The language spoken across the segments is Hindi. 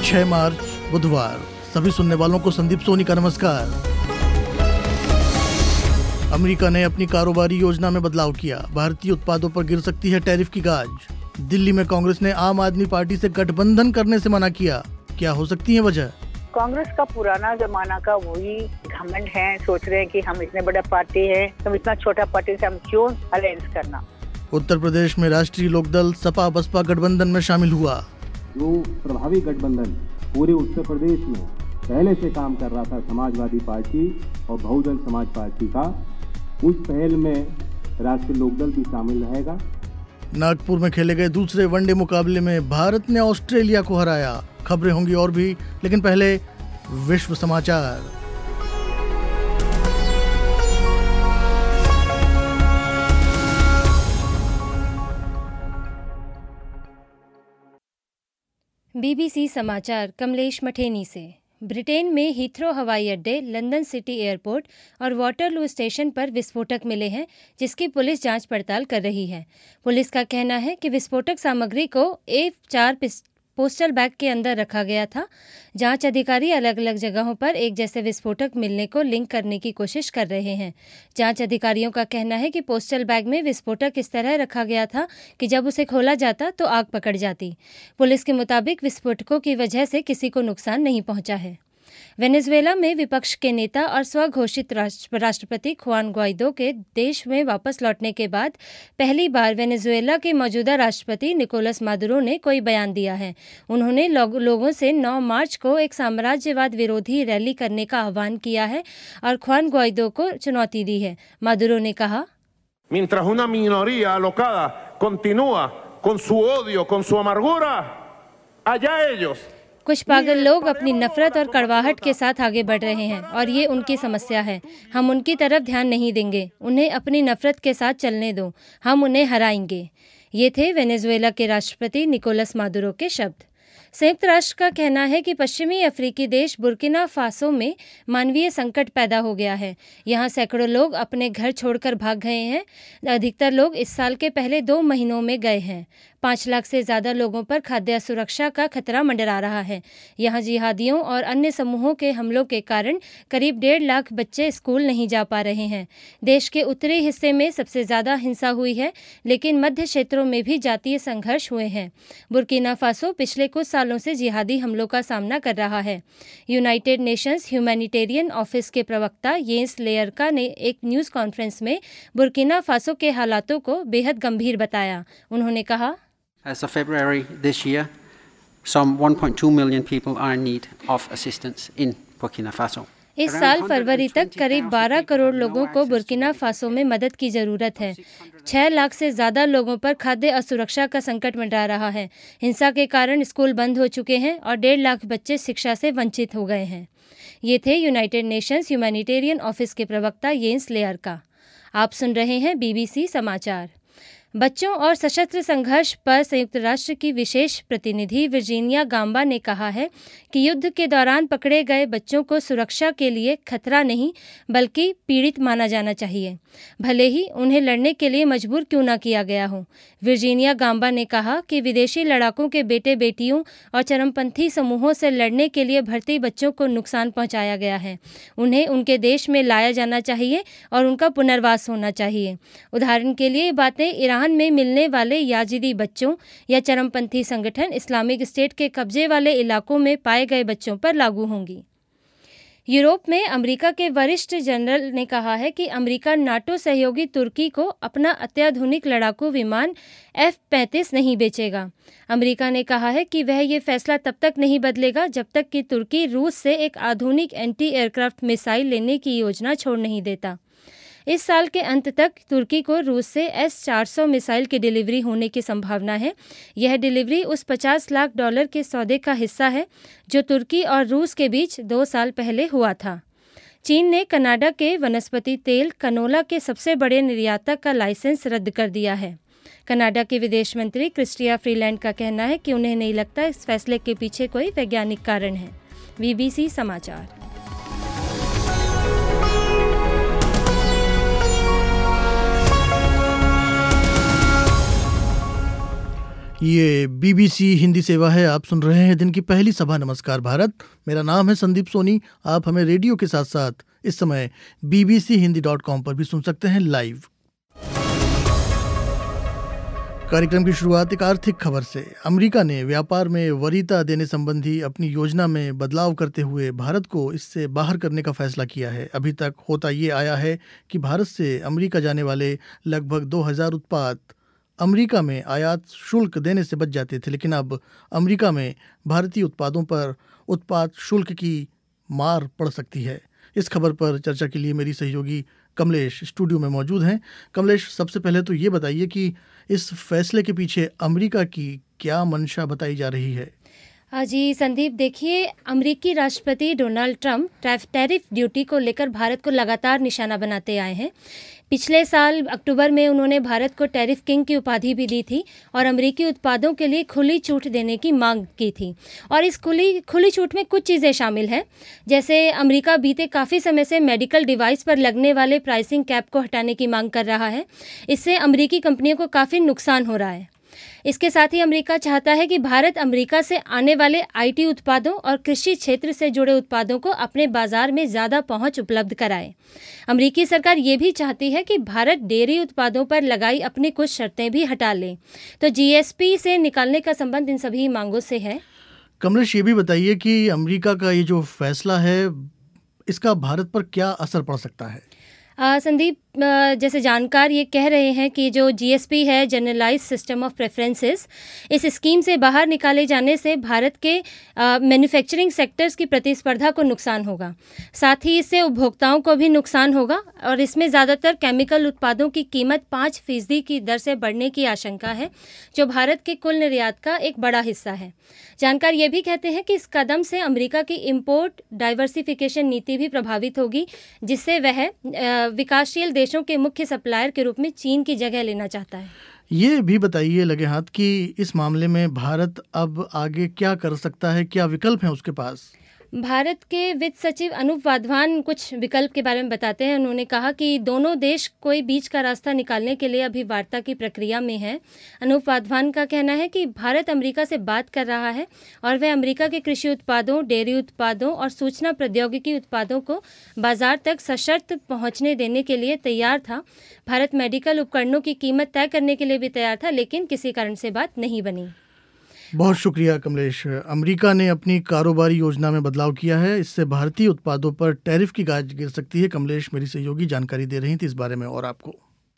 6 मार्च बुधवार। सभी सुनने वालों को संदीप सोनी का नमस्कार। अमेरिका ने अपनी कारोबारी योजना में बदलाव किया। भारतीय उत्पादों पर गिर सकती है टैरिफ की गाज। दिल्ली में कांग्रेस ने आम आदमी पार्टी से गठबंधन करने से मना किया। क्या हो सकती है वजह? कांग्रेस का पुराना जमाना का वही घमंड है, सोच रहे हैं कि हम इतने बड़ा पार्टी है, हम इतना छोटा पार्टी से हम क्यों अलायंस करना। उत्तर प्रदेश में राष्ट्रीय लोकदल सपा बसपा गठबंधन में शामिल हुआ। जो प्रभावी गठबंधन पूरे उत्तर प्रदेश में पहले से काम कर रहा था, समाजवादी पार्टी और बहुजन समाज पार्टी का, उस पहल में राष्ट्रीय लोकदल भी शामिल रहेगा। नागपुर में खेले गए दूसरे वनडे मुकाबले में भारत ने ऑस्ट्रेलिया को हराया। खबरें होंगी और भी, लेकिन पहले विश्व समाचार। बीबीसी समाचार कमलेश मठेनी से। ब्रिटेन में हीथ्रो हवाई अड्डे, लंदन सिटी एयरपोर्ट और वाटरलू स्टेशन पर विस्फोटक मिले हैं, जिसकी पुलिस जांच पड़ताल कर रही है। पुलिस का कहना है कि विस्फोटक सामग्री को A4 पोस्टल बैग के अंदर रखा गया था। जांच अधिकारी अलग अलग जगहों पर एक जैसे विस्फोटक मिलने को लिंक करने की कोशिश कर रहे हैं। जांच अधिकारियों का कहना है कि पोस्टल बैग में विस्फोटक इस तरह रखा गया था कि जब उसे खोला जाता तो आग पकड़ जाती। पुलिस के मुताबिक विस्फोटकों की वजह से किसी को नुकसान नहीं पहुंचा है। वेनेजुएला में विपक्ष के नेता और स्वघोषित राष्ट्रपति खुआन ग्वाइडो के देश में वापस लौटने के बाद पहली बार वेनेजुएला के मौजूदा राष्ट्रपति निकोलस मादुरो ने कोई बयान दिया है। उन्होंने लोगों से 9 मार्च को एक साम्राज्यवाद विरोधी रैली करने का आह्वान किया है और खुआन ग्वाइडो को चुनौती दी है। मादुरो ने कहा, Mientras una minoría alocada continúa con su odio, con su amargura, allá ellos। कुछ पागल लोग अपनी नफरत और कड़वाहट के साथ आगे बढ़ रहे हैं और ये उनकी समस्या है। हम उनकी तरफ ध्यान नहीं देंगे। उन्हें अपनी नफरत के साथ चलने दो, हम उन्हें हराएंगे। ये थे वेनेजुएला के राष्ट्रपति निकोलस मादुरो के शब्द। संयुक्त राष्ट्र का कहना है कि पश्चिमी अफ्रीकी देश बुर्किना फासो में मानवीय संकट पैदा हो गया है। यहाँ सैकड़ों लोग अपने घर छोड़कर भाग गए हैं। अधिकतर लोग इस साल के पहले 2 महीनों में गए हैं। 5 लाख से ज़्यादा लोगों पर खाद्य सुरक्षा का खतरा मंडरा रहा है। यहाँ जिहादियों और अन्य समूहों के हमलों के कारण करीब 1.5 लाख बच्चे स्कूल नहीं जा पा रहे हैं। देश के उत्तरी हिस्से में सबसे ज़्यादा हिंसा हुई है, लेकिन मध्य क्षेत्रों में भी जातीय संघर्ष हुए हैं। बुर्किना फासो पिछले कुछ सालों से जिहादी हमलों का सामना कर रहा है। यूनाइटेड नेशंस ह्यूमैनिटेरियन ऑफिस के प्रवक्ता येंस लेयरका ने एक न्यूज़ कॉन्फ्रेंस में बुर्किना फासो के हालातों को बेहद गंभीर बताया। उन्होंने कहा, As of February this year, some 1.2 million people are in need of assistance in Burkina Faso. इस साल फरवरी तक करीब 12 करोड़ लोगों को बुर्किना फासो में मदद की ज़रूरत है। 6 लाख से ज़्यादा लोगों पर खाद्य असुरक्षा का संकट मंडरा रहा है। हिंसा के कारण स्कूल बंद हो चुके हैं और 1.5 लाख बच्चे शिक्षा से वंचित हो गए हैं। ये थे यूनाइटेड नेशंस ह्यूमैनिटेरियन ऑफिस के प्रवक्ता येंस लेयरका। आप सुन रहे हैं बीबीसी समाचार। बच्चों और सशस्त्र संघर्ष पर संयुक्त राष्ट्र की विशेष प्रतिनिधि वर्जीनिया गाम्बा ने कहा है कि युद्ध के दौरान पकड़े गए बच्चों को सुरक्षा के लिए खतरा नहीं बल्कि पीड़ित माना जाना चाहिए, भले ही उन्हें लड़ने के लिए मजबूर क्यों ना किया गया हो। वर्जीनिया गाम्बा ने कहा कि विदेशी लड़ाकों के बेटे बेटियों और चरमपंथी समूहों से लड़ने के लिए भर्ती बच्चों को नुकसान पहुंचाया गया है। उन्हें उनके देश में लाया जाना चाहिए और उनका पुनर्वास होना चाहिए। उदाहरण के लिए बातें ईरान में मिलने वाले याजिदी बच्चों या चरमपंथी संगठन इस्लामिक स्टेट के कब्जे वाले इलाकों में पाए गए बच्चों पर लागू होंगी। यूरोप में अमेरिका के वरिष्ठ जनरल ने कहा है कि अमेरिका नाटो सहयोगी तुर्की को अपना अत्याधुनिक लड़ाकू विमान F-35 नहीं बेचेगा। अमेरिका ने कहा है कि वह ये फैसला तब तक नहीं बदलेगा जब तक कि तुर्की रूस से एक आधुनिक एंटी एयरक्राफ्ट मिसाइल लेने की योजना छोड़ नहीं देता। इस साल के अंत तक तुर्की को रूस से S-400 मिसाइल की डिलीवरी होने की संभावना है। यह डिलीवरी उस $50 लाख के सौदे का हिस्सा है जो तुर्की और रूस के बीच 2 साल पहले हुआ था। चीन ने कनाडा के वनस्पति तेल कनोला के सबसे बड़े निर्यातक का लाइसेंस रद्द कर दिया है। कनाडा के विदेश मंत्री क्रिस्टिया फ्रीलैंड का कहना है कि उन्हें नहीं लगता इस फैसले के पीछे कोई वैज्ञानिक कारण है। बीबीसी समाचार। ये बीबीसी हिंदी सेवा है। आप सुन रहे हैं दिन की पहली सभा नमस्कार भारत। मेरा नाम है संदीप सोनी। आप हमें रेडियो के साथ साथ इस समय bbchindi.com पर भी सुन सकते हैं लाइव। कार्यक्रम की शुरुआत एक आर्थिक खबर से। अमेरिका ने व्यापार में वरीयता देने संबंधी अपनी योजना में बदलाव करते हुए भारत को इससे बाहर करने का फैसला किया है। अभी तक होता ये आया है कि भारत से अमेरिका जाने वाले लगभग 2000 उत्पाद अमेरिका में आयात शुल्क देने से बच जाते थे, लेकिन अब अमेरिका में भारतीय उत्पादों पर उत्पाद शुल्क की मार पड़ सकती है। इस खबर पर चर्चा के लिए मेरी सहयोगी कमलेश स्टूडियो में मौजूद हैं। कमलेश, सबसे पहले तो ये बताइए कि इस फैसले के पीछे अमेरिका की क्या मंशा बताई जा रही है? जी संदीप, देखिए, अमेरिकी राष्ट्रपति डोनाल्ड ट्रंप टैरिफ ड्यूटी को लेकर भारत को लगातार निशाना बनाते आए हैं। पिछले साल अक्टूबर में उन्होंने भारत को टैरिफ किंग की उपाधि भी दी थी और अमेरिकी उत्पादों के लिए खुली छूट देने की मांग की थी। और इस खुली छूट में कुछ चीज़ें शामिल हैं, जैसे अमेरिका बीते काफ़ी समय से मेडिकल डिवाइस पर लगने वाले प्राइसिंग कैप को हटाने की मांग कर रहा है। इससे अमेरिकी कंपनियों को काफ़ी नुकसान हो रहा है। इसके साथ ही अमेरिका चाहता है कि भारत अमेरिका से आने वाले आईटी उत्पादों और कृषि क्षेत्र से जुड़े उत्पादों को अपने बाजार में ज़्यादा पहुंच उपलब्ध कराए। अमेरिकी सरकार ये भी चाहती है कि भारत डेयरी उत्पादों पर लगाई अपनी कुछ शर्तें भी हटा ले। तो जीएसपी से निकालने का संबंध इन सभी मांगों से है। कमलेश, ये भी बताइए कि अमेरिका का ये जो फैसला है, इसका भारत पर क्या असर पड़ सकता है? संदीप, जैसे जानकार ये कह रहे हैं कि जो जीएसपी है, जनरलाइज सिस्टम ऑफ प्रेफरेंसेस, इस स्कीम से बाहर निकाले जाने से भारत के मैन्युफैक्चरिंग सेक्टर्स की प्रतिस्पर्धा को नुकसान होगा। साथ ही इससे उपभोक्ताओं को भी नुकसान होगा और इसमें ज़्यादातर केमिकल उत्पादों की कीमत 5% की दर से बढ़ने की आशंका है, जो भारत के कुल निर्यात का एक बड़ा हिस्सा है। जानकार ये भी कहते हैं कि इस कदम से अमेरिका की इम्पोर्ट डाइवर्सिफिकेशन नीति भी प्रभावित होगी, जिससे वह विकासशील देशों के मुख्य सप्लायर के रूप में चीन की जगह लेना चाहता है। ये भी बताइए लगे हाथ कि इस मामले में भारत अब आगे क्या कर सकता है, क्या विकल्प हैं उसके पास? भारत के वित्त सचिव अनूप वाधवान कुछ विकल्प के बारे में बताते हैं। उन्होंने कहा कि दोनों देश कोई बीच का रास्ता निकालने के लिए अभी वार्ता की प्रक्रिया में है। अनूप वाधवान का कहना है कि भारत अमेरिका से बात कर रहा है और वह अमेरिका के कृषि उत्पादों, डेयरी उत्पादों और सूचना प्रौद्योगिकी उत्पादों को बाजार तक सशर्त पहुंचने देने के लिए तैयार था। भारत मेडिकल उपकरणों की कीमत तय करने के लिए भी तैयार था, लेकिन किसी कारण से बात नहीं बनी। बहुत शुक्रिया कमलेश। अमेरिका ने अपनी कारोबारी योजना में बदलाव किया है, इससे भारतीय उत्पादों पर टैरिफ की गाज गिर सकती है। कमलेश, मेरी सहयोगी जानकारी दे रही थी इस बारे में। और आपको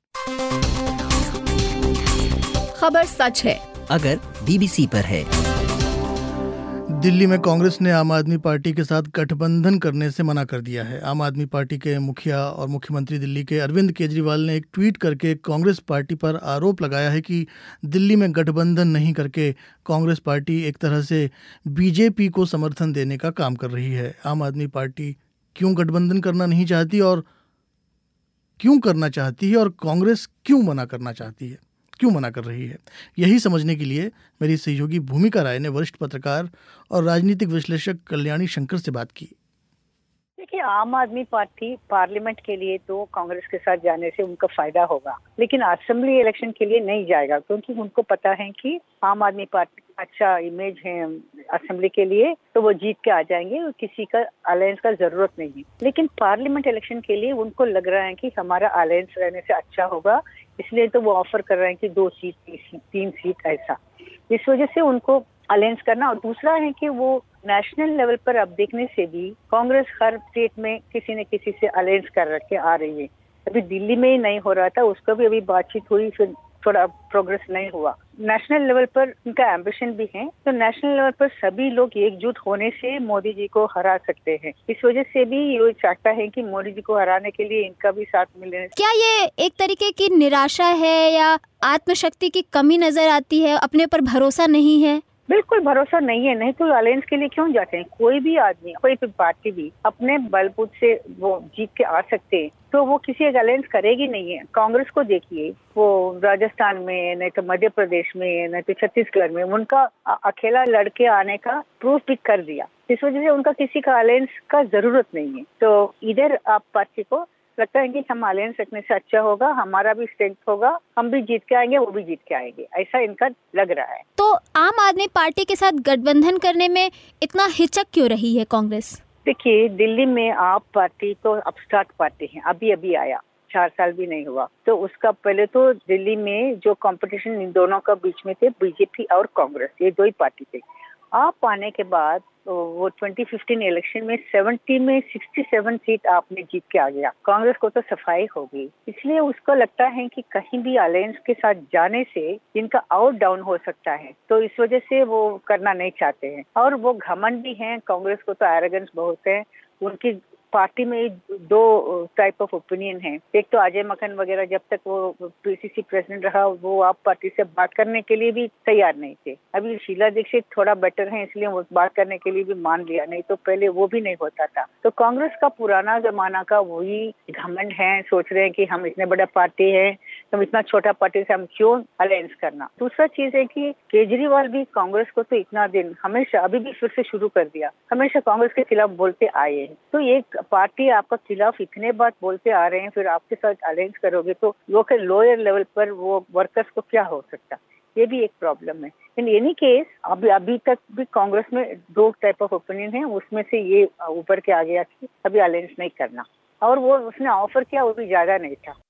खबर सच है अगर बीबीसी पर है। दिल्ली में कांग्रेस ने आम आदमी पार्टी के साथ गठबंधन करने से मना कर दिया है। आम आदमी पार्टी के मुखिया और मुख्यमंत्री दिल्ली के अरविंद केजरीवाल ने एक ट्वीट करके कांग्रेस पार्टी पर आरोप लगाया है कि दिल्ली में गठबंधन नहीं करके कांग्रेस पार्टी एक तरह से बीजेपी को समर्थन देने का काम कर रही है। आम आदमी पार्टी क्यों गठबंधन करना नहीं चाहती और क्यों करना चाहती है, और कांग्रेस क्यों मना करना चाहती है, क्यों मना कर रही है? यही समझने के लिए मेरी सहयोगी भूमिका राय ने वरिष्ठ पत्रकार और राजनीतिक विश्लेषक कल्याणी शंकर से बात की। देखिए, आम आदमी पार्टी पार्लियामेंट के लिए तो कांग्रेस के साथ जाने से उनका फायदा होगा, लेकिन असेंबली इलेक्शन के लिए नहीं जाएगा, क्योंकि उनको पता है कि आम आदमी पार्टी अच्छा इमेज है असेंबली के लिए, तो वो जीत के आ जाएंगे और किसी का अलायंस का जरूरत नहीं है। लेकिन पार्लियामेंट इलेक्शन के लिए उनको लग रहा है कि हमारा अलायंस रहने से अच्छा होगा, इसलिए तो वो ऑफर कर रहे हैं कि 2 सीट, 3 सीट ऐसा। इस वजह से उनको अलायंस करना। और दूसरा है कि वो नेशनल लेवल पर अब देखने से भी कांग्रेस हर स्टेट में किसी न किसी से अलायंस कर रखे आ रही है। अभी दिल्ली में ही नहीं हो रहा था, उसका भी अभी बातचीत हुई, फिर थोड़ा प्रोग्रेस नहीं हुआ। नेशनल लेवल पर इनका एम्बिशन भी है, तो नेशनल लेवल पर सभी लोग एकजुट होने से मोदी जी को हरा सकते हैं। इस वजह से भी ये चाहता है कि मोदी जी को हराने के लिए इनका भी साथ मिले। क्या ये एक तरीके की निराशा है या आत्मशक्ति की कमी नजर आती है, अपने पर भरोसा नहीं है? बिल्कुल भरोसा नहीं है, नहीं तो अलायंस के लिए क्यों जाते हैं? कोई भी आदमी, कोई भी पार्टी भी अपने बलबूते से वो जीत के आ सकते हैं, तो वो किसी एक अलायंस करेगी नहीं है। कांग्रेस को देखिए, वो राजस्थान में, नहीं तो मध्य प्रदेश में, नहीं तो छत्तीसगढ़ में उनका अकेला लड़के आने का प्रूफ भी कर दिया। इस वजह से उनका किसी का अलायंस का जरूरत नहीं है। तो इधर आप पार्टी को लगता है कि हम अलायंस रखने से अच्छा होगा, हमारा भी स्ट्रेंथ होगा, हम भी जीत के आएंगे, वो भी जीत के आएंगे, ऐसा इनका लग रहा है। तो आम आदमी पार्टी के साथ गठबंधन करने में इतना हिचक क्यों रही है कांग्रेस? देखिए, दिल्ली में आप पार्टी तो अपस्टार्ट पार्टी है, अभी आया, 4 साल भी नहीं हुआ। तो उसका पहले तो दिल्ली में जो कंपटीशन इन दोनों का बीच में थे, बीजेपी और कांग्रेस, ये दो ही पार्टी थे। आप आने के बाद वो 2015 इलेक्शन में 70 में 67 सीट आपने जीत के आ गया, कांग्रेस को तो सफाई हो गई। इसलिए उसको लगता है कि कहीं भी अलायंस के साथ जाने से इनका आउट डाउन हो सकता है, तो इस वजह से वो करना नहीं चाहते हैं। और वो घमंड भी हैं, कांग्रेस को तो एरोगेंस बहुत है। उनकी पार्टी में 2 टाइप ऑफ ओपिनियन है। एक तो अजय मक्कन वगैरह जब तक वो पीसीसी प्रेसिडेंट रहा, वो आप पार्टी से बात करने के लिए भी तैयार नहीं थे। अभी शीला दीक्षित थोड़ा बेटर है, इसलिए वो बात करने के लिए भी मान लिया, नहीं तो पहले वो भी नहीं होता था। तो कांग्रेस का पुराना जमाना का वही घमंड है, सोच रहे हैं कि हम इतने बड़ा पार्टी है, हम इतना छोटा पार्टी से हम क्यों अलायंस करना। दूसरा चीज है कि केजरीवाल भी कांग्रेस को तो इतना दिन हमेशा, अभी भी फिर से शुरू कर दिया, हमेशा कांग्रेस के खिलाफ बोलते आए हैं। तो एक पार्टी आपका खिलाफ इतने बात बोलते आ रहे हैं, फिर आपके साथ अलायंस करोगे तो लोकल लोअर लेवल पर वो वर्कर्स को क्या हो सकता, ये भी एक प्रॉब्लम है। इन एनी केस अभी तक भी कांग्रेस में 2 टाइप ऑफ ओपिनियन है, उसमें से ये ऊपर के आ गया कि अभी अलायंस नहीं करना, और वो उसने ऑफर किया वो भी ज्यादा नहीं था।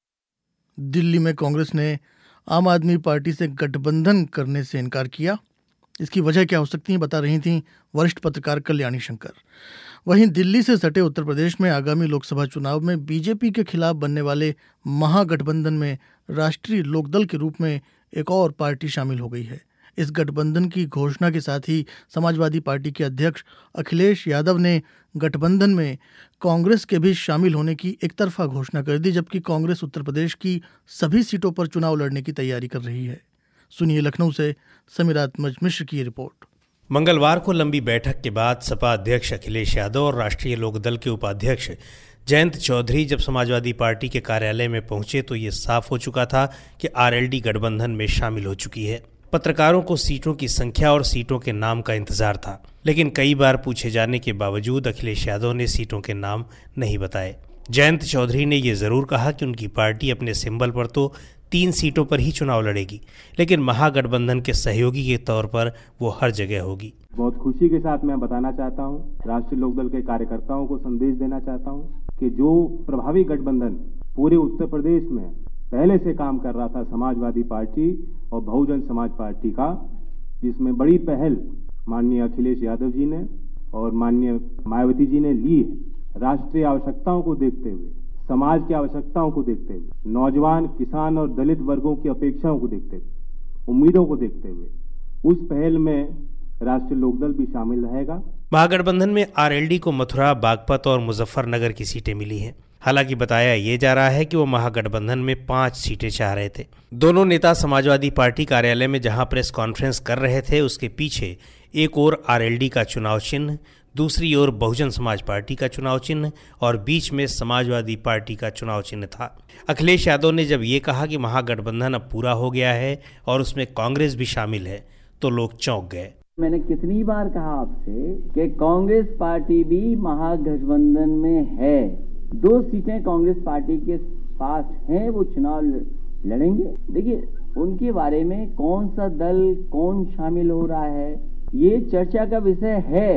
दिल्ली में कांग्रेस ने आम आदमी पार्टी से गठबंधन करने से इनकार किया। इसकी वजह क्या हो सकती है, बता रही थी वरिष्ठ पत्रकार कल्याणी शंकर। वहीं दिल्ली से सटे उत्तर प्रदेश में आगामी लोकसभा चुनाव में बीजेपी के खिलाफ बनने वाले महागठबंधन में राष्ट्रीय लोकदल के रूप में एक और पार्टी शामिल हो गई है। इस गठबंधन की घोषणा के साथ ही समाजवादी पार्टी के अध्यक्ष अखिलेश यादव ने गठबंधन में कांग्रेस के भी शामिल होने की एकतरफा घोषणा कर दी, जबकि कांग्रेस उत्तर प्रदेश की सभी सीटों पर चुनाव लड़ने की तैयारी कर रही है। सुनिए लखनऊ से समीरात मिश्र की रिपोर्ट। मंगलवार को लंबी बैठक के बाद सपा अध्यक्ष अखिलेश यादव और राष्ट्रीय लोकदल के उपाध्यक्ष जयंत चौधरी जब समाजवादी पार्टी के कार्यालय में पहुंचे तो ये साफ हो चुका था कि आरएलडी गठबंधन में शामिल हो चुकी है। पत्रकारों को सीटों की संख्या और सीटों के नाम का इंतजार था, लेकिन कई बार पूछे जाने के बावजूद अखिलेश यादव ने सीटों के नाम नहीं बताए। जयंत चौधरी ने ये जरूर कहा कि उनकी पार्टी अपने सिंबल पर तो 3 सीटों पर ही चुनाव लड़ेगी, लेकिन महागठबंधन के सहयोगी के तौर पर वो हर जगह होगी। बहुत खुशी के साथ मैं बताना चाहता हूं, राष्ट्रीय लोकदल के कार्यकर्ताओं को संदेश देना चाहता हूं कि जो प्रभावी गठबंधन पूरे उत्तर प्रदेश में पहले से काम कर रहा था समाजवादी पार्टी और बहुजन समाज पार्टी का, जिसमें बड़ी पहल माननीय अखिलेश यादव जी ने और माननीय मायावती जी ने ली है। राष्ट्रीय आवश्यकताओं को देखते हुए, समाज की आवश्यकताओं को देखते हुए, नौजवान, किसान और दलित वर्गों की अपेक्षाओं को देखते हुए, उम्मीदों को देखते हुए उस पहल में राष्ट्रीय लोकदल भी शामिल रहेगा। महागठबंधन में आरएलडी को मथुरा, बागपत और मुजफ्फरनगर की सीटें मिली हैं। हालांकि बताया ये जा रहा है कि वो महागठबंधन में 5 सीटें चाह रहे थे। दोनों नेता समाजवादी पार्टी कार्यालय में जहां प्रेस कॉन्फ्रेंस कर रहे थे, उसके पीछे एक ओर आरएलडी का चुनाव चिन्ह, दूसरी ओर बहुजन समाज पार्टी का चुनाव चिन्ह और बीच में समाजवादी पार्टी का चुनाव चिन्ह था। अखिलेश यादव ने जब ये कहा कि महागठबंधन अब पूरा हो गया है और उसमें कांग्रेस भी शामिल है, तो लोग चौंक गए। मैंने कितनी बार कहा आपसे कि कांग्रेस पार्टी भी महागठबंधन में है। 2 सीटें कांग्रेस पार्टी के पास हैं, वो चुनाव लड़ेंगे। देखिए, उनके बारे में कौन सा दल कौन शामिल हो रहा है ये चर्चा का विषय है,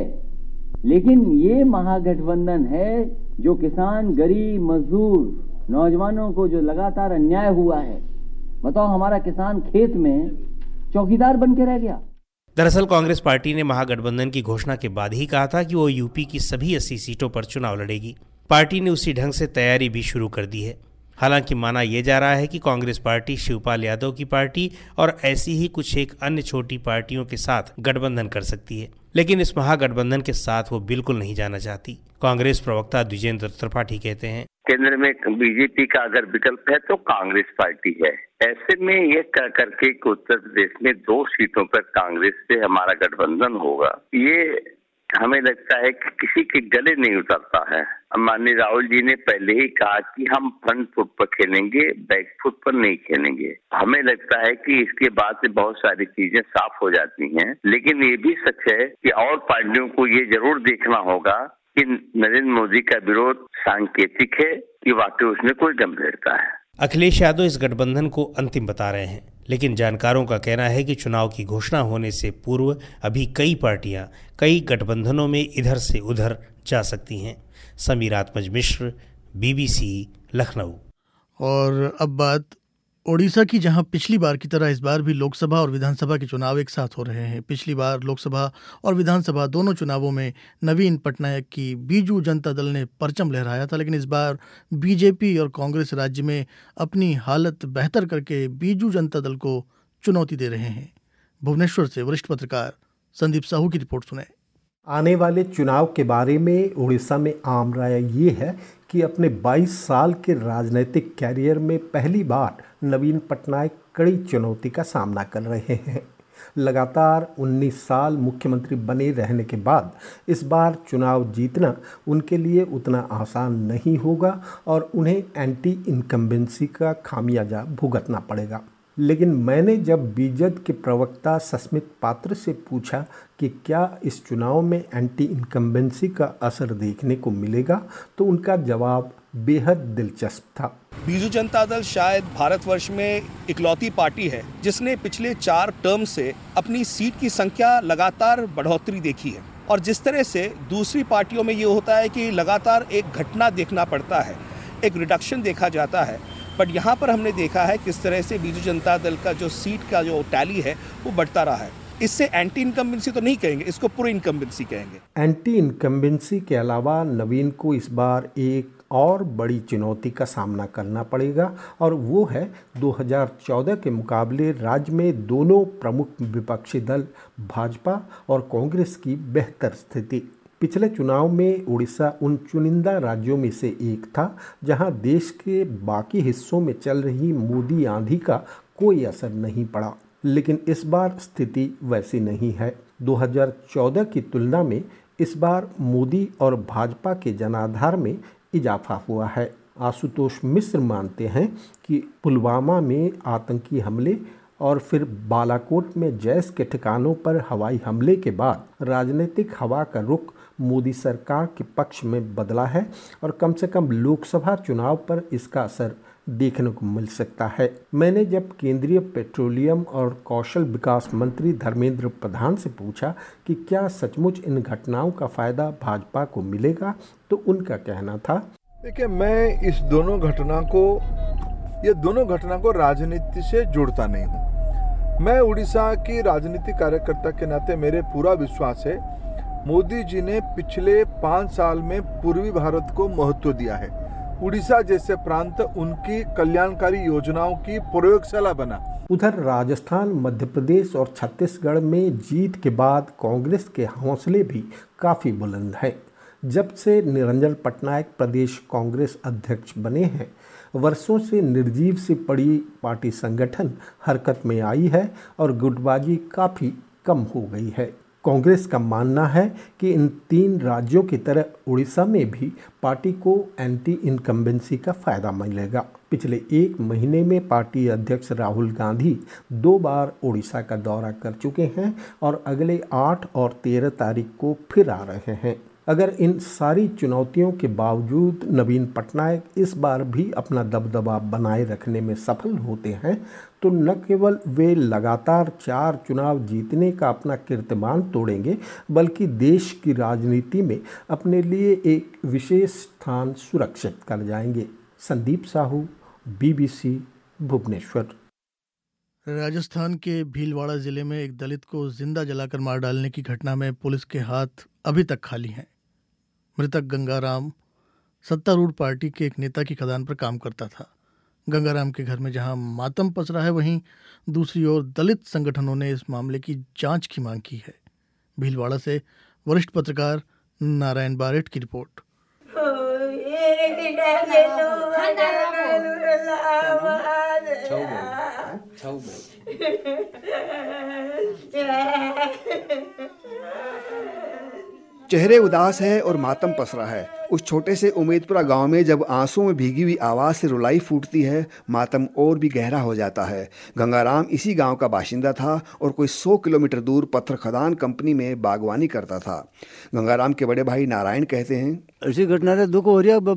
लेकिन ये महागठबंधन है जो किसान, गरीब, मजदूर, नौजवानों को जो लगातार अन्याय हुआ है। बताओ, हमारा किसान खेत में चौकीदार बन के रह गया। दरअसल कांग्रेस पार्टी ने महागठबंधन की घोषणा के बाद ही कहा था कि वो यूपी की सभी 80 सीटों पर चुनाव लड़ेगी। पार्टी ने उसी ढंग से तैयारी भी शुरू कर दी है। हालांकि माना यह जा रहा है कि कांग्रेस पार्टी शिवपाल यादव की पार्टी और ऐसी ही कुछ एक अन्य छोटी पार्टियों के साथ गठबंधन कर सकती है, लेकिन इस महागठबंधन के साथ वो बिल्कुल नहीं जाना चाहती। कांग्रेस प्रवक्ता द्विजेंद्र त्रिपाठी कहते हैं, केंद्र में बीजेपी का अगर विकल्प है तो कांग्रेस पार्टी है। ऐसे में ये कह करके कि उत्तर प्रदेश में 2 सीटों पर कांग्रेस से हमारा गठबंधन होगा, ये हमें लगता है कि किसी के गले नहीं उतरता है। माननीय राहुल जी ने पहले ही कहा कि हम फ्रंट फुट पर खेलेंगे, बैक फुट पर नहीं खेलेंगे। हमें लगता है कि इसके बाद से बहुत सारी चीजें साफ हो जाती हैं, लेकिन ये भी सच है कि और पार्टियों को ये जरूर देखना होगा कि नरेंद्र मोदी का विरोध सांकेतिक है कि वाकई उसमें कोई गंभीरता है। अखिलेश यादव इस गठबंधन को अंतिम बता रहे हैं, लेकिन जानकारों का कहना है कि चुनाव की घोषणा होने से पूर्व अभी कई पार्टियां कई गठबंधनों में इधर से उधर जा सकती हैं। समीर आत्मज मिश्र, BBC, लखनऊ। और अब बात ओडिशा की, जहां पिछली बार की तरह इस बार भी लोकसभा और विधानसभा के चुनाव एक साथ हो रहे हैं। पिछली बार लोकसभा और विधानसभा दोनों चुनावों में नवीन पटनायक की बीजू जनता दल ने परचम लहराया था, लेकिन इस बार बीजेपी और कांग्रेस राज्य में अपनी हालत बेहतर करके बीजू जनता दल को चुनौती दे रहे हैं। भुवनेश्वर से वरिष्ठ पत्रकार संदीप साहू की रिपोर्ट सुने। आने वाले चुनाव के बारे में उड़ीसा में आम राय ये है कि अपने 22 साल के राजनीतिक कैरियर में पहली बार नवीन पटनायक कड़ी चुनौती का सामना कर रहे हैं। लगातार 19 साल मुख्यमंत्री बने रहने के बाद इस बार चुनाव जीतना उनके लिए उतना आसान नहीं होगा और उन्हें एंटी इनकम्बेंसी का खामियाजा भुगतना पड़ेगा। लेकिन मैंने जब बीजेपी के प्रवक्ता सस्मित पात्र से पूछा कि क्या इस चुनाव में एंटी इनकम्बेंसी का असर देखने को मिलेगा, तो उनका जवाब बेहद दिलचस्प था। बीजू जनता दल शायद भारतवर्ष में इकलौती पार्टी है जिसने पिछले 4 टर्म से अपनी सीट की संख्या लगातार बढ़ोतरी देखी है। और जिस तरह से दूसरी पार्टियों में ये होता है कि लगातार एक घटना देखना पड़ता है, एक रिडक्शन देखा जाता है, बट यहाँ पर हमने देखा है किस तरह से बीजू जनता दल का जो सीट का जो टैली है वो बढ़ता रहा है। इससे एंटी इनकम्बेंसी तो नहीं कहेंगे, इसको पूरी इनकम्बेंसी कहेंगे। एंटी इनकम्बेंसी के अलावा नवीन को इस बार एक और बड़ी चुनौती का सामना करना पड़ेगा और वो है 2014 के मुकाबले राज्य में दोनों प्रमुख विपक्षी दल भाजपा और कांग्रेस की बेहतर स्थिति। पिछले चुनाव में उड़ीसा उन चुनिंदा राज्यों में से एक था जहां देश के बाकी हिस्सों में चल रही मोदी आंधी का कोई असर नहीं पड़ा, लेकिन इस बार स्थिति वैसी नहीं है। 2014 की तुलना में इस बार मोदी और भाजपा के जनाधार में इजाफा हुआ है। आशुतोष मिश्र मानते हैं कि पुलवामा में आतंकी हमले और फिर बालाकोट में जैश के ठिकानों पर हवाई हमले के बाद राजनीतिक हवा का रुख मोदी सरकार के पक्ष में बदला है और कम से कम लोकसभा चुनाव पर इसका असर देखने को मिल सकता है। मैंने जब केंद्रीय पेट्रोलियम और कौशल विकास मंत्री धर्मेंद्र प्रधान से पूछा कि क्या सचमुच इन घटनाओं का फायदा भाजपा को मिलेगा, तो उनका कहना था, देखिए, मैं इस दोनों घटना को राजनीति से जोड़ता नहीं हूँ। मैं उड़ीसा की राजनीतिक कार्यकर्ता के नाते मेरे पूरा विश्वास है मोदी जी ने पिछले 5 साल में पूर्वी भारत को महत्व दिया है। उड़ीसा जैसे प्रांत उनकी कल्याणकारी योजनाओं की प्रयोगशाला बना। उधर राजस्थान, मध्य प्रदेश और छत्तीसगढ़ में जीत के बाद कांग्रेस के हौसले भी काफ़ी बुलंद हैं। जब से निरंजन पटनायक प्रदेश कांग्रेस अध्यक्ष बने हैं, वर्षों से निर्जीव से पड़ी पार्टी संगठन हरकत में आई है और गुटबाजी काफ़ी कम हो गई है। कांग्रेस का मानना है कि इन 3 राज्यों की तरह उड़ीसा में भी पार्टी को एंटी इनकम्बेंसी का फायदा मिलेगा। पिछले 1 महीने में पार्टी अध्यक्ष राहुल गांधी 2 बार उड़ीसा का दौरा कर चुके हैं और अगले 8 और 13 तारीख को फिर आ रहे हैं। अगर इन सारी चुनौतियों के बावजूद नवीन पटनायक इस बार भी अपना दबदबा बनाए रखने में सफल होते हैं, तो न केवल वे लगातार 4 चुनाव जीतने का अपना कीर्तिमान तोड़ेंगे, बल्कि देश की राजनीति में अपने लिए एक विशेष स्थान सुरक्षित कर जाएंगे। संदीप साहू, BBC, भुवनेश्वर। राजस्थान के भीलवाड़ा जिले में एक दलित को जिंदा जलाकर मार डालने की घटना में पुलिस के हाथ अभी तक खाली हैं। मृतक गंगाराम सत्तारूढ़ पार्टी के एक नेता की खदान पर काम करता था। गंगाराम के घर में जहां मातम पस रहा है, वहीं दूसरी ओर दलित संगठनों ने इस मामले की जांच की मांग की है। भीलवाड़ा से वरिष्ठ पत्रकार नारायण बारेट की रिपोर्ट। चेहरे उदास है और मातम पसरा है। उस छोटे से उम्मेदपुरा गांव में जब आंसुओं में भीगी हुई आवाज़ से रुलाई फूटती है, मातम और भी गहरा हो जाता है। गंगाराम इसी गांव का बाशिंदा था और कोई 100 किलोमीटर दूर पत्थर खदान कंपनी में बागवानी करता था। गंगाराम के बड़े भाई नारायण कहते हैं, ऐसी घटना से दुख हो रही है।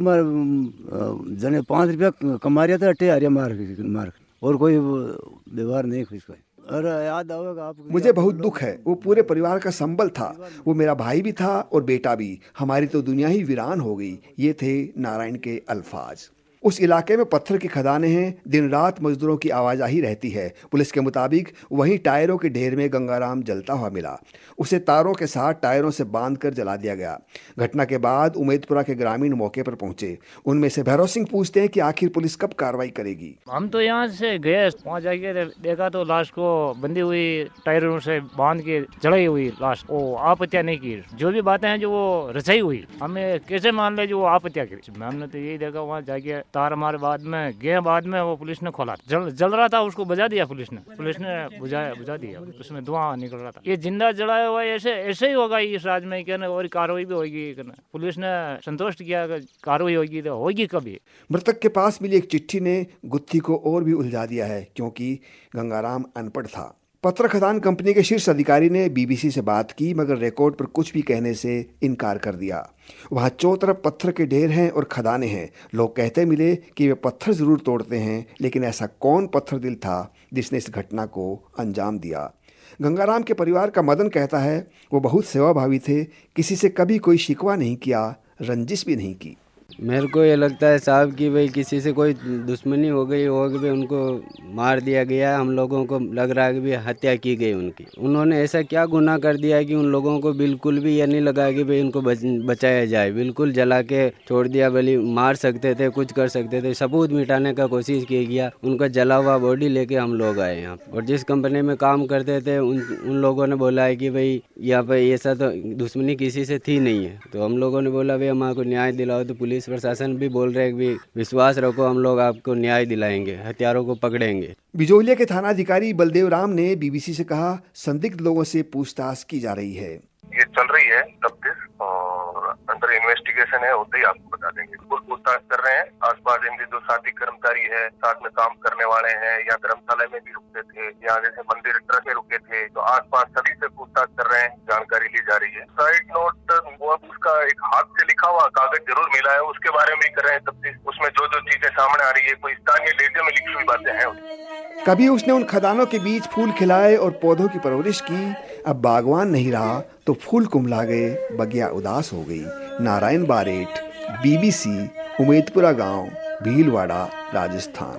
जने 5 रुपया कमा रहा था, अट्टे आ रहा मार और कोई व्यवहार नहीं खुश। अरे याद आएगा आपको, मुझे बहुत दुख है। वो पूरे परिवार का संबल था, वो मेरा भाई भी था और बेटा भी। हमारी तो दुनिया ही वीरान हो गई। ये थे नारायण के अल्फाज। उस इलाके में पत्थर की खदानें हैं, दिन रात मजदूरों की आवाजाही रहती है। पुलिस के मुताबिक वहीं टायरों के ढेर में गंगाराम जलता हुआ मिला। उसे तारों के साथ टायरों से बांधकर जला दिया गया। घटना के बाद उम्मेदपुरा के ग्रामीण मौके पर पहुंचे। उनमें से भैरव सिंह पूछते हैं कि आखिर पुलिस कब कार्रवाई करेगी। हम तो यहाँ से गए, वहाँ जाके देखा तो लाश को बंधी हुई टायरों से बांध के जलाई हुई लाश। वो आपत्तियां नहीं की, जो भी बातें हैं जो वो रचाई हुई, हमें कैसे मान ले जो वो आपत्तियां की। हमने तो यही देखा, वहाँ जाके तार हमारे बाद में वो पुलिस ने खोला, जल रहा था, उसको बुझा दिया पुलिस ने बुझा दिया। उसमें धुआं निकल रहा था। ये जिंदा जलाया हुआ ऐसे ही होगा इस राज्य में, कहना और कार्रवाई भी होगी। पुलिस ने संतुष्ट किया, कार्रवाई होगी तो होगी कभी। मृतक के पास मिली एक चिट्ठी ने गुत्थी को और भी उलझा दिया है, क्योंकि गंगाराम अनपढ़ था। पत्थर खदान कंपनी के शीर्ष अधिकारी ने बीबीसी से बात की, मगर रिकॉर्ड पर कुछ भी कहने से इनकार कर दिया। वहाँ चारों तरफ पत्थर के ढेर हैं और खदानें हैं। लोग कहते मिले कि वे पत्थर जरूर तोड़ते हैं, लेकिन ऐसा कौन पत्थर दिल था जिसने इस घटना को अंजाम दिया। गंगाराम के परिवार का मदन कहता है, वो बहुत सेवाभावी थे, किसी से कभी कोई शिकवा नहीं किया, रंजिश भी नहीं की। मेरे को ये लगता है साहब कि भाई किसी से कोई दुश्मनी हो गई होगी, भी उनको मार दिया गया। हम लोगों को लग रहा है कि भी हत्या की गई उनकी। उन्होंने ऐसा क्या गुनाह कर दिया है कि उन लोगों को बिल्कुल भी ये नहीं लगा कि भाई उनको बचाया जाए। बिल्कुल जला के छोड़ दिया। भले मार सकते थे, कुछ कर सकते थे, सबूत मिटाने का कोशिश किया गया। उनका जला हुआ बॉडी लेके हम लोग आए यहाँ। और जिस कंपनी में काम करते थे उन लोगों ने बोला है कि भाई यहाँ पर ऐसा तो दुश्मनी किसी से थी नहीं है। तो हम लोगों ने बोला भाई हमारे न्याय दिलाओ। तो पुलिस प्रशासन भी बोल रहे हैं कि विश्वास रखो, हम लोग आपको न्याय दिलाएंगे, हत्यारों को पकड़ेंगे। बिजोलिया के थानाधिकारी बलदेव राम ने बीबीसी से कहा, संदिग्ध लोगों से पूछताछ की जा रही है। ये चल रही है तफ्तीश और अंडर इन्वेस्टिगेशन है, होते ही आपको बता देंगे। कुल पूछताछ कर रहे हैं। आसपास इनके जो साथी कर्मचारी है, साथ में काम करने वाले हैं, या धर्मशाला में भी रुकते थे, या जैसे मंदिर ट्रस्ट में रुके थे, तो आसपास सभी से पूछताछ कर रहे हैं, जानकारी ली जा रही है। साइड नोट वो उसका एक हाथ से लिखा हुआ कागज जरूर मिला है, उसके बारे में भी कर रहे हैं तफ्तीश। उसमें जो चीजें सामने आ रही है, कोई स्थानीय लहजे में लिखी हुई बातें हैं। कभी उसने उन खदानों के बीच फूल खिलाए और पौधों की परवरिश की। अब बागवान नहीं रहा तो फूल कुमला गए, बगिया उदास हो गई। नारायण बारेट, बीबीसी, उम्मेदपुरा गांव, भीलवाड़ा, राजस्थान।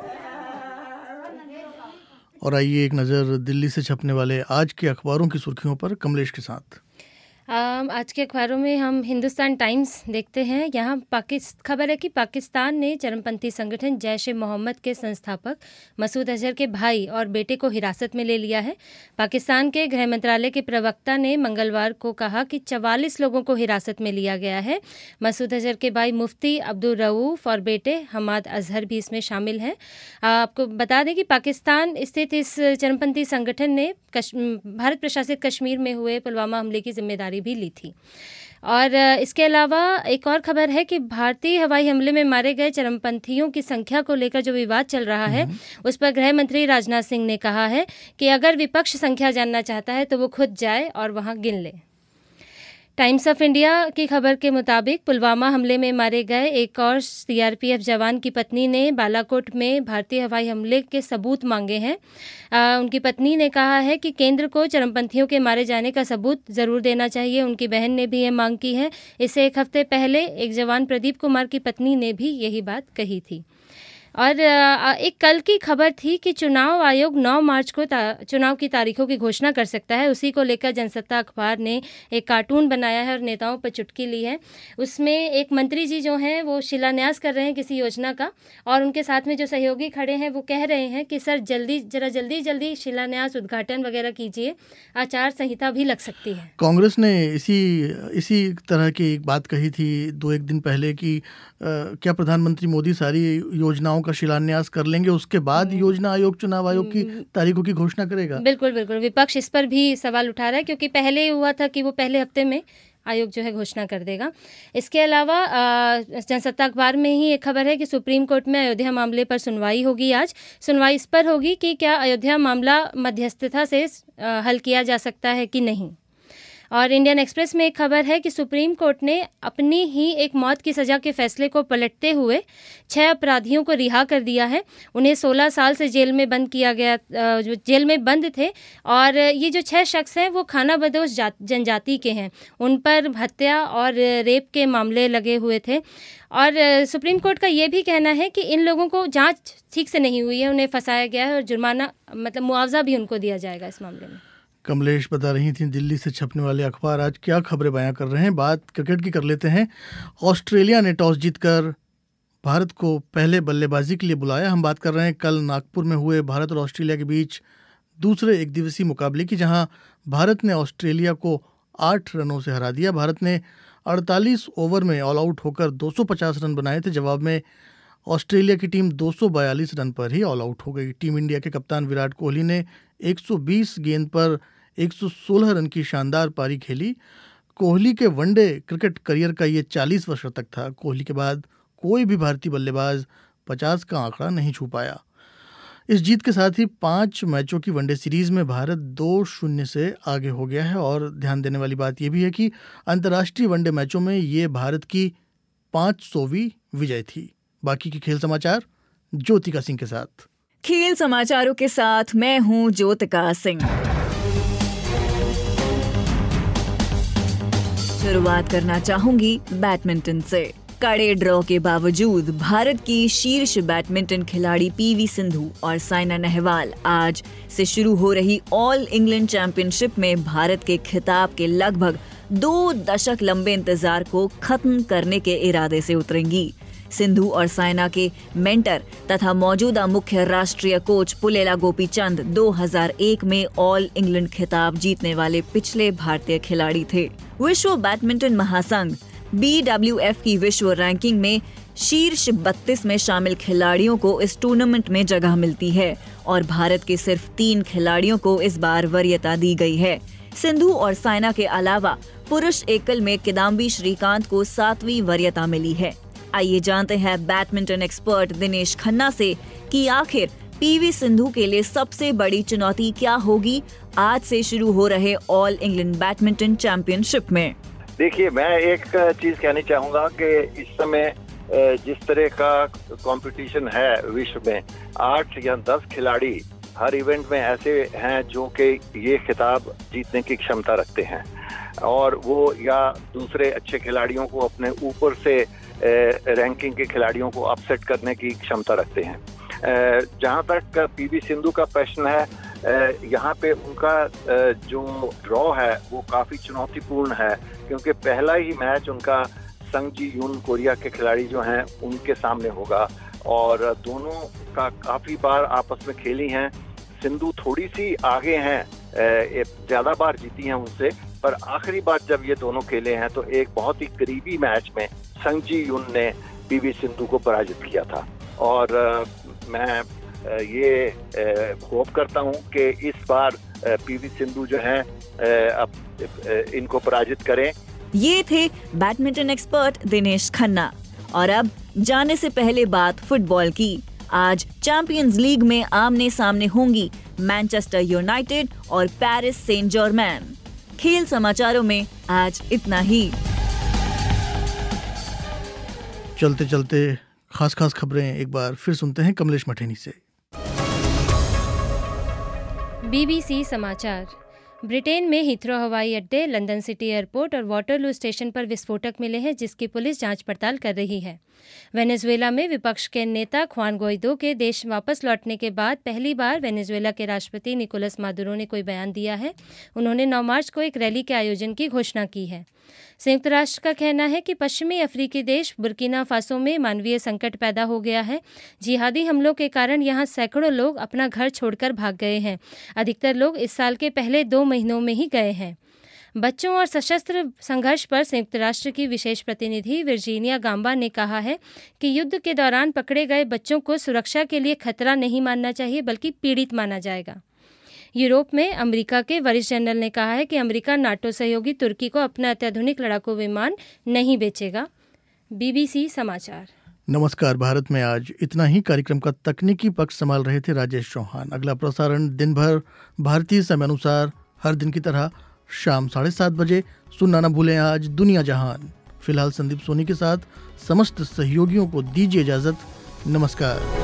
और आइए एक नज़र दिल्ली से छपने वाले आज के अखबारों की सुर्खियों पर कमलेश के साथ। आज के अखबारों में हम हिंदुस्तान टाइम्स देखते हैं। यहाँ खबर है कि पाकिस्तान ने चरमपंथी संगठन जैश ए मोहम्मद के संस्थापक मसूद अजहर के भाई और बेटे को हिरासत में ले लिया है। पाकिस्तान के गृह मंत्रालय के प्रवक्ता ने मंगलवार को कहा कि 44 लोगों को हिरासत में लिया गया है। मसूद अजहर के भाई मुफ्ती अब्दुल रऊफ और बेटे हमाद अजहर भी इसमें शामिल हैं। आपको बता दें कि पाकिस्तान स्थित इस चरमपंथी संगठन ने भारत प्रशासित कश्मीर में हुए पुलवामा हमले की जिम्मेदारी भी ली थी। और इसके अलावा एक और खबर है कि भारतीय हवाई हमले में मारे गए चरमपंथियों की संख्या को लेकर जो विवाद चल रहा है, उस पर गृह मंत्री राजनाथ सिंह ने कहा है कि अगर विपक्ष संख्या जानना चाहता है तो वो खुद जाए और वहां गिन ले। टाइम्स ऑफ इंडिया की खबर के मुताबिक पुलवामा हमले में मारे गए एक और सीआरपीएफ जवान की पत्नी ने बालाकोट में भारतीय हवाई हमले के सबूत मांगे हैं। उनकी पत्नी ने कहा है कि केंद्र को चरमपंथियों के मारे जाने का सबूत ज़रूर देना चाहिए। उनकी बहन ने भी ये मांग की है। इससे एक हफ्ते पहले एक जवान प्रदीप कुमार की पत्नी ने भी यही बात कही थी। और एक कल की खबर थी कि चुनाव आयोग 9 मार्च को चुनाव की तारीखों की घोषणा कर सकता है। उसी को लेकर जनसत्ता अखबार ने एक कार्टून बनाया है और नेताओं पर चुटकी ली है। उसमें एक मंत्री जी जो हैं वो शिलान्यास कर रहे हैं किसी योजना का, और उनके साथ में जो सहयोगी खड़े हैं वो कह रहे हैं कि सर जल्दी शिलान्यास उद्घाटन वगैरह कीजिए, आचार संहिता भी लग सकती है। कांग्रेस ने इसी तरह की एक बात कही थी 2-1 दिन पहले कि क्या प्रधानमंत्री मोदी सारी योजनाओं का शिलान्यास कर लेंगे, उसके बाद योजना आयोग चुनाव आयोग की तारीखों की घोषणा करेगा। बिल्कुल विपक्ष इस पर भी सवाल उठा रहा है, क्योंकि पहले हुआ था कि वो पहले हफ्ते में आयोग जो है घोषणा कर देगा। इसके अलावा जनसत्ता अखबार में ही एक खबर है कि सुप्रीम कोर्ट में अयोध्या मामले पर सुनवाई होगी आज। सुनवाई इस पर होगी कि क्या अयोध्या मामला मध्यस्थता से हल किया जा सकता है कि नहीं। और इंडियन एक्सप्रेस में एक खबर है कि सुप्रीम कोर्ट ने अपनी ही एक मौत की सज़ा के फैसले को पलटते हुए 6 अपराधियों को रिहा कर दिया है। उन्हें 16 साल से जेल में बंद किया गया, जो जेल में बंद थे, और ये जो 6 शख्स हैं वो खाना बदोश जनजाति के हैं। उन पर हत्या और रेप के मामले लगे हुए थे। और सुप्रीम कोर्ट का ये भी कहना है कि इन लोगों को जांच ठीक से नहीं हुई है, उन्हें फंसाया गया है और जुर्माना मतलब मुआवजा भी उनको दिया जाएगा इस मामले में। कमलेश बता रही थी दिल्ली से छपने वाले अखबार आज क्या खबरें बयां कर रहे हैं। बात क्रिकेट की कर लेते हैं। ऑस्ट्रेलिया ने टॉस जीतकर भारत को पहले बल्लेबाजी के लिए बुलाया। हम बात कर रहे हैं कल नागपुर में हुए भारत और ऑस्ट्रेलिया के बीच दूसरे एक दिवसीय मुकाबले की, जहां भारत ने ऑस्ट्रेलिया को 8 रनों से हरा दिया। भारत ने 48 ओवर में ऑल आउट होकर 250 रन बनाए थे। जवाब में ऑस्ट्रेलिया की टीम 242 रन पर ही ऑल आउट हो गई। टीम इंडिया के कप्तान विराट कोहली ने 120 गेंद पर 116 रन की शानदार पारी खेली। कोहली के वनडे क्रिकेट करियर का ये 40वां शतक था। कोहली के बाद कोई भी भारतीय बल्लेबाज 50 का आंकड़ा नहीं छू पाया। इस जीत के साथ ही 5 मैचों की वनडे सीरीज में भारत 2-0 से आगे हो गया है। और ध्यान देने वाली बात यह भी है कि अंतर्राष्ट्रीय वनडे मैचों में ये भारत की 500वीं विजय थी। बाकी के खेल समाचार ज्योतिका सिंह के साथ। खेल समाचारों के साथ मैं हूं ज्योतिका सिंह। शुरुआत करना चाहूंगी बैडमिंटन से। कड़े ड्रॉ के बावजूद भारत की शीर्ष बैडमिंटन खिलाड़ी पीवी सिंधु और साइना नेहवाल आज से शुरू हो रही ऑल इंग्लैंड चैंपियनशिप में भारत के खिताब के लगभग 2 दशक लंबे इंतजार को खत्म करने के इरादे से उतरेंगी। सिंधु और साइना के मेंटर तथा मौजूदा मुख्य राष्ट्रीय कोच पुलेला गोपीचंद 2001 में ऑल इंग्लैंड खिताब जीतने वाले पिछले भारतीय खिलाड़ी थे। विश्व बैडमिंटन महासंघ BWF की विश्व रैंकिंग में शीर्ष 32 में शामिल खिलाड़ियों को इस टूर्नामेंट में जगह मिलती है और भारत के सिर्फ 3 खिलाड़ियों को इस बार वरीयता दी गई है। सिंधु और साइना के अलावा पुरुष एकल में किदाम्बी श्रीकांत को 7वीं वरीयता मिली है। आइए जानते हैं बैडमिंटन एक्सपर्ट दिनेश खन्ना से कि आखिर पीवी सिंधु के लिए सबसे बड़ी चुनौती क्या होगी आज से शुरू हो रहे ऑल इंग्लैंड बैडमिंटन चैंपियनशिप में। देखिए, मैं एक चीज कहनी चाहूंगा कि इस समय जिस तरह का कंपटीशन है विश्व में, 8 या 10 खिलाड़ी हर इवेंट में ऐसे हैं जो कि ये खिताब जीतने की क्षमता रखते हैं और वो या दूसरे अच्छे खिलाड़ियों को अपने ऊपर से रैंकिंग के खिलाड़ियों को अपसेट करने की क्षमता रखते हैं। जहाँ तक पीवी सिंधु का प्रश्न है, यहाँ पे उनका जो ड्रॉ है वो काफ़ी चुनौतीपूर्ण है, क्योंकि पहला ही मैच उनका संग जी यून कोरिया के खिलाड़ी जो हैं उनके सामने होगा और दोनों का काफ़ी बार आपस में खेली हैं। सिंधु थोड़ी सी आगे हैं, ज़्यादा बार जीती हैं उनसे, पर आखिरी बार जब ये दोनों खेले हैं तो एक बहुत ही करीबी मैच में संग जी यून ने पीवी सिंधु को पराजित किया था। और मैं ये होप करता हूं कि इस बार पीवी सिंधु जो है अब इनको पराजित करें। ये थे बैडमिंटन एक्सपर्ट दिनेश खन्ना। और अब जाने से पहले बात फुटबॉल की। आज चैंपियंस लीग में आमने सामने होंगी मैनचेस्टर यूनाइटेड और पेरिस सेंट जर्मैन। खेल समाचारों में आज इतना ही। चलते चलते खास खबरें एक बार फिर सुनते हैं कमलेश मठेनी से। BBC समाचार। ब्रिटेन में हीथ्रो हवाई अड्डे, लंदन सिटी एयरपोर्ट और वाटरलू स्टेशन पर विस्फोटक मिले हैं, जिसकी पुलिस जांच पड़ताल कर रही है। वेनेजुएला में विपक्ष के नेता ख्वान ग्वाइडो के देश वापस लौटने के बाद पहली बार वेनेजुएला के राष्ट्रपति निकोलस मादुरो ने कोई बयान दिया है। उन्होंने 9 मार्च को एक रैली के आयोजन की घोषणा की है। संयुक्त राष्ट्र का कहना है कि पश्चिमी अफ्रीकी देश बुर्किना फासो में मानवीय संकट पैदा हो गया है। जिहादी हमलों के कारण यहां सैकड़ों लोग अपना घर छोड़कर भाग गए हैं। अधिकतर लोग इस साल के पहले 2 महीनों में ही गए हैं। बच्चों और सशस्त्र संघर्ष पर संयुक्त राष्ट्र की विशेष प्रतिनिधि वर्जीनिया गाम्बा ने कहा है कि युद्ध के दौरान पकड़े गए बच्चों को सुरक्षा के लिए खतरा नहीं मानना चाहिए, बल्कि पीड़ित माना जाएगा। यूरोप में अमेरिका के वरिष्ठ जनरल ने कहा है कि अमेरिका नाटो सहयोगी तुर्की को अपना अत्याधुनिक लड़ाकू विमान नहीं बेचेगा। BBC समाचार। नमस्कार। भारत में आज इतना ही। कार्यक्रम का तकनीकी पक्ष संभाल रहे थे राजेश चौहान। अगला प्रसारण दिन भर भारतीय समय अनुसार हर दिन की तरह शाम 7:30 बजे। सुनना न भूलें आज दुनिया जहान। फिलहाल संदीप सोनी के साथ समस्त सहयोगियों को दीजिए इजाजत। नमस्कार।